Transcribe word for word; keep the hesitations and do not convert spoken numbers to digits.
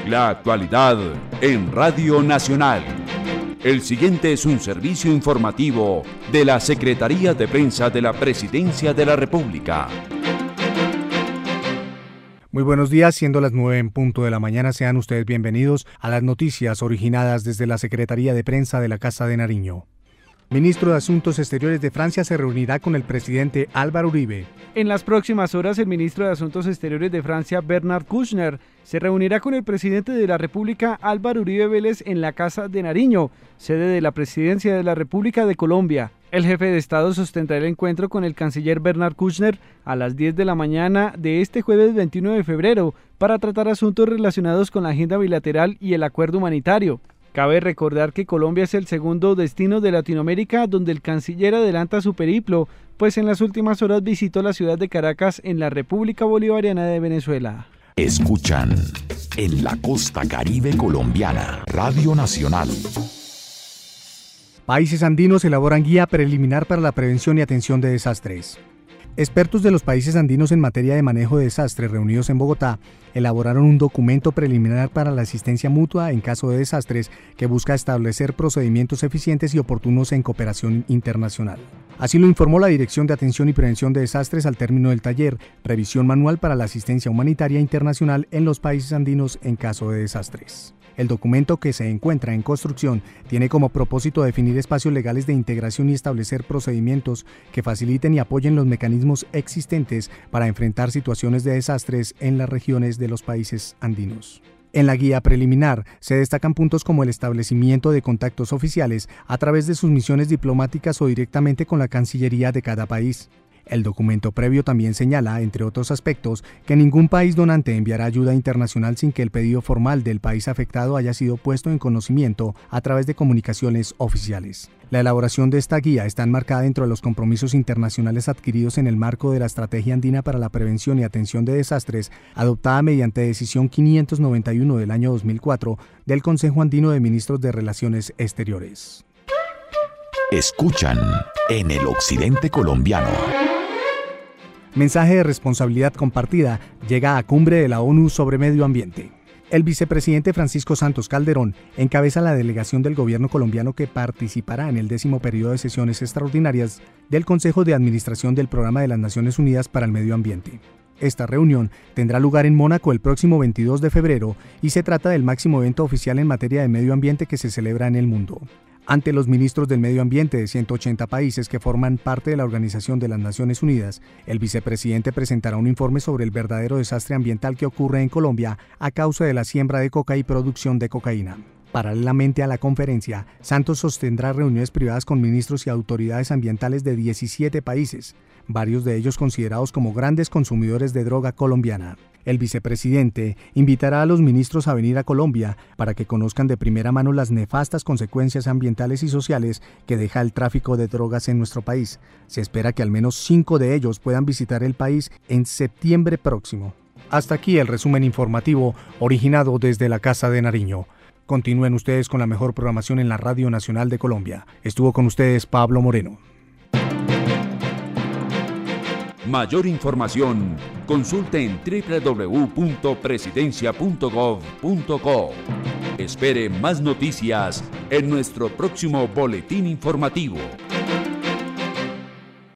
La actualidad en Radio Nacional. El siguiente es un servicio informativo de la Secretaría de Prensa de la Presidencia de la República. Muy buenos días, siendo las nueve en punto de la mañana, sean ustedes bienvenidos a las noticias originadas desde la Secretaría de Prensa de la Casa de Nariño. Ministro de Asuntos Exteriores de Francia se reunirá con el presidente Álvaro Uribe. En las próximas horas, el ministro de Asuntos Exteriores de Francia, Bernard Kouchner, se reunirá con el presidente de la República, Álvaro Uribe Vélez, en la Casa de Nariño, sede de la Presidencia de la República de Colombia. El jefe de Estado sostendrá el encuentro con el canciller Bernard Kouchner a las diez de la mañana de este jueves veintiuno de febrero para tratar asuntos relacionados con la agenda bilateral y el acuerdo humanitario. Cabe recordar que Colombia es el segundo destino de Latinoamérica donde el canciller adelanta su periplo, pues en las últimas horas visitó la ciudad de Caracas en la República Bolivariana de Venezuela. Escuchan en la costa caribe colombiana, Radio Nacional. Países andinos elaboran guía preliminar para la prevención y atención de desastres. Expertos de los países andinos en materia de manejo de desastres reunidos en Bogotá elaboraron un documento preliminar para la asistencia mutua en caso de desastres que busca establecer procedimientos eficientes y oportunos en cooperación internacional. Así lo informó la Dirección de Atención y Prevención de Desastres al término del taller Revisión Manual para la Asistencia Humanitaria Internacional en los Países Andinos en caso de desastres. El documento, que se encuentra en construcción, tiene como propósito definir espacios legales de integración y establecer procedimientos que faciliten y apoyen los mecanismos existentes para enfrentar situaciones de desastres en las regiones de los países andinos. En la guía preliminar se destacan puntos como el establecimiento de contactos oficiales a través de sus misiones diplomáticas o directamente con la Cancillería de cada país. El documento previo también señala, entre otros aspectos, que ningún país donante enviará ayuda internacional sin que el pedido formal del país afectado haya sido puesto en conocimiento a través de comunicaciones oficiales. La elaboración de esta guía está enmarcada dentro de los compromisos internacionales adquiridos en el marco de la Estrategia Andina para la Prevención y Atención de Desastres, adoptada mediante decisión quinientos noventa y uno del año dos mil cuatro del Consejo Andino de Ministros de Relaciones Exteriores. Escuchan en el occidente colombiano. Mensaje de responsabilidad compartida llega a cumbre de la ONU sobre medio ambiente. El vicepresidente Francisco Santos Calderón encabeza la delegación del gobierno colombiano que participará en el décimo periodo de sesiones extraordinarias del Consejo de Administración del Programa de las Naciones Unidas para el Medio Ambiente. Esta reunión tendrá lugar en Mónaco el próximo veintidós de febrero y se trata del máximo evento oficial en materia de medio ambiente que se celebra en el mundo. Ante los ministros del medio ambiente de ciento ochenta países que forman parte de la Organización de las Naciones Unidas, el vicepresidente presentará un informe sobre el verdadero desastre ambiental que ocurre en Colombia a causa de la siembra de coca y producción de cocaína. Paralelamente a la conferencia, Santos sostendrá reuniones privadas con ministros y autoridades ambientales de diecisiete países, varios de ellos considerados como grandes consumidores de droga colombiana. El vicepresidente invitará a los ministros a venir a Colombia para que conozcan de primera mano las nefastas consecuencias ambientales y sociales que deja el tráfico de drogas en nuestro país. Se espera que al menos cinco de ellos puedan visitar el país en septiembre próximo. Hasta aquí el resumen informativo originado desde la Casa de Nariño. Continúen ustedes con la mejor programación en la Radio Nacional de Colombia. Estuvo con ustedes Pablo Moreno. Mayor información, consulte en doble u doble u doble u punto presidencia punto gov punto co. Espere más noticias en nuestro próximo boletín informativo.